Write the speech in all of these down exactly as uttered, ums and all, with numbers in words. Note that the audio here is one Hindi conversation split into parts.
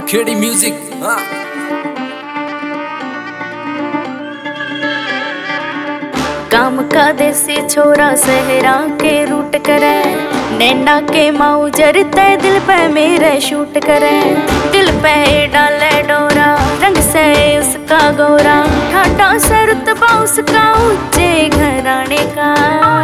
खेड़ी म्यूजिक। हाँ काम का देसी छोरा सहरा के रूट करे, नैना के माऊ जरते दिल पे मेरे शूट करे। दिल पे डाले डोरा रंग से उसका गोरा, ठाटा से रुतबा उसका ऊंचे घराने का।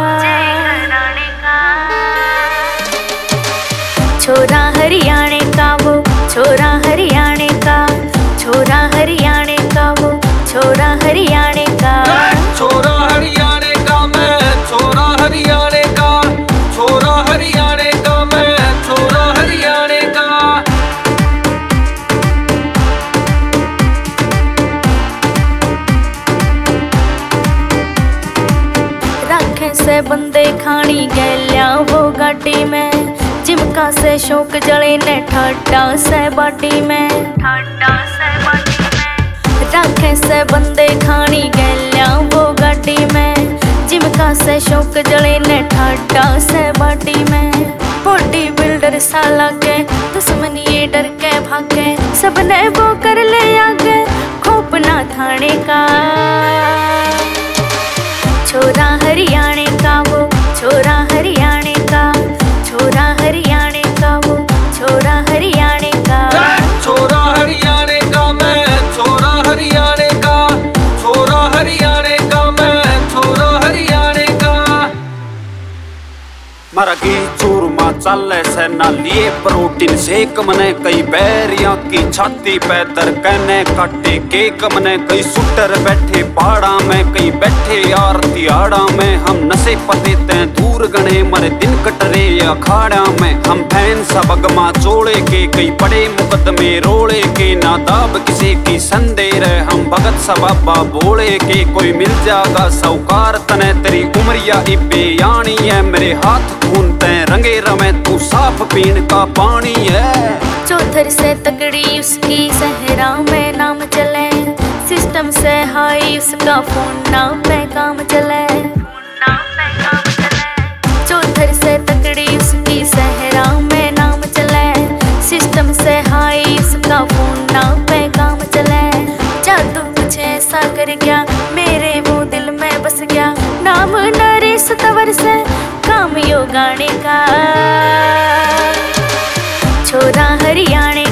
छोरा हरियाणे का वो छोरा हरियाणे का, छोरा हरियाणे का वो छोरा हरियाणे का। छोरा हरियाणे का मैं छोरा हरियाणे का, छोरा हरियाणे का मैं छोरा हरियाणे का। राखे से बंदे खानी गैलिया वो गाटी में, जिमका से शौक जले ने ठाटा से बाटी में। ठाटा से बाटी में राखे से बंदे खानी गैलिया वो गाटी में, जिमका से शौक जले ने ठाटा से बाटी में। बॉडी बिल्डर साला के दुश्मन ये डर के भागे, सबने वो कर ले आगे खोपना थाने का। छोरा हरियाणे का वो छोरा हरियाणे का, छोरा हरियाणे का वो छोरा हरियाणे का। छोरा हरियाणे का मैं छोरा हरियाणे का, छोरा हरियाणे का मैं छोरा हरियाणे का। मरा की चूरमा चले से ना लिए प्रोटीन शेक मने, कई बैरिया की छाती पे दर कहने काटे केक मने। कई सुटर बैठे पहाड़ा में, कई बैठे यार तिहाड़ा में। हम नशे पते तैं दूर गणे मरे दिन कटरे अखाड़ा में। हम फैन सबगमा चोड़े के, कई बड़े मुकदमे रोड़े के। ना दाब किसी की संदेर हम भगत सबाबा बोले के। कोई मिल जागा सौकार तने तेरी उमरिया इबे यानी है। मेरे हाथ खून तैं रंगे रमे तू साफ पीन का पानी है। चौथर से तगड़ी उसकी सहरा में नाम चले, सिस्टम से हाई उसका फोन ना पे काम चले। चौथर से तगड़ी उसकी सहरा में नाम चले, सिस्टम से हाई उसका फोन ना पे काम चले। जादू कुछ ऐसा कर गया मेरे वो दिल में बस गया, नाम नरेश तवर से काम यो गाने का। छोरा हरियाणे